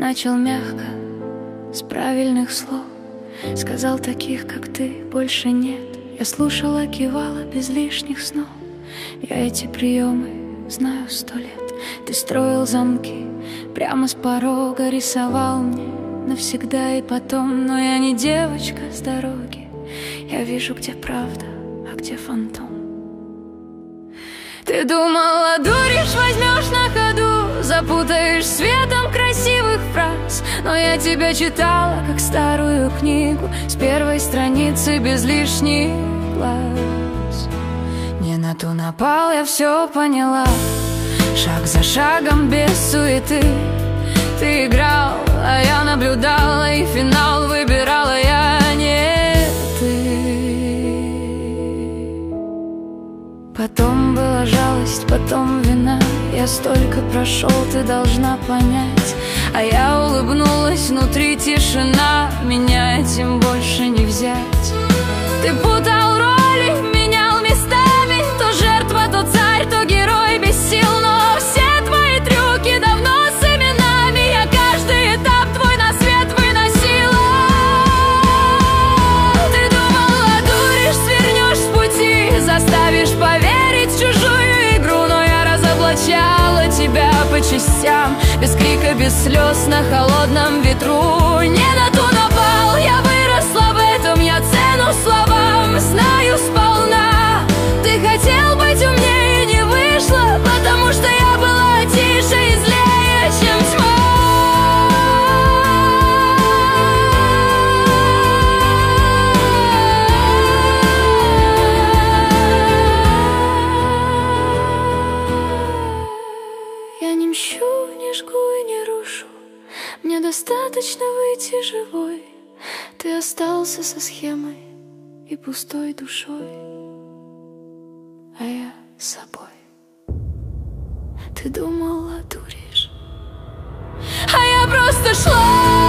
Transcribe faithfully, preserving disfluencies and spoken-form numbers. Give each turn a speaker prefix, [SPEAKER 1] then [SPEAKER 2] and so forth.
[SPEAKER 1] начал мягко, с правильных слов. Сказал: таких, как ты, больше нет. Я слушала, кивала без лишних снов. Я эти приемы знаю сто лет. Ты строил замки прямо с порога, рисовал мне навсегда и потом. Но я не девочка с дороги. Я вижу, где правда, а где фантом. Ты думала, дуришь, возьмешь на ходу, запутаешь светом красивых фраз. Но я тебя читала, как старую книгу, с первой страницы без лишних глаз. Не на ту напал, я все поняла. Шаг за шагом, без суеты. Ты играл, а я наблюдала, и финал выбирала я, не ты. Потом была жалость, потом вина. Я столько прошел, ты должна понять. А я улыбнулась, внутри тишина. Меня этим больше не взять. Ты путал роли, менял местами. То жертва, то царь, то герой без сил. Но все твои трюки давно с именами. Я каждый этап твой на свет выносила. Ты думала, дуришь, свернешь с пути, заставишь поверить в чужую игру. Но я разоблачала тебя по частям, без крика, без слез, на холодном ветру. Не на ту напал, я выросла в этом, я цену словам знаю сполна. Ты хотел быть умнее, не вышло, потому что я была тише и злее, чем тьма. Я не мщу, не жгу и не рушу. Мне достаточно выйти живой. Ты остался со схемой и пустой душой, а я с собой. Ты думала, дуришь, а я просто шла.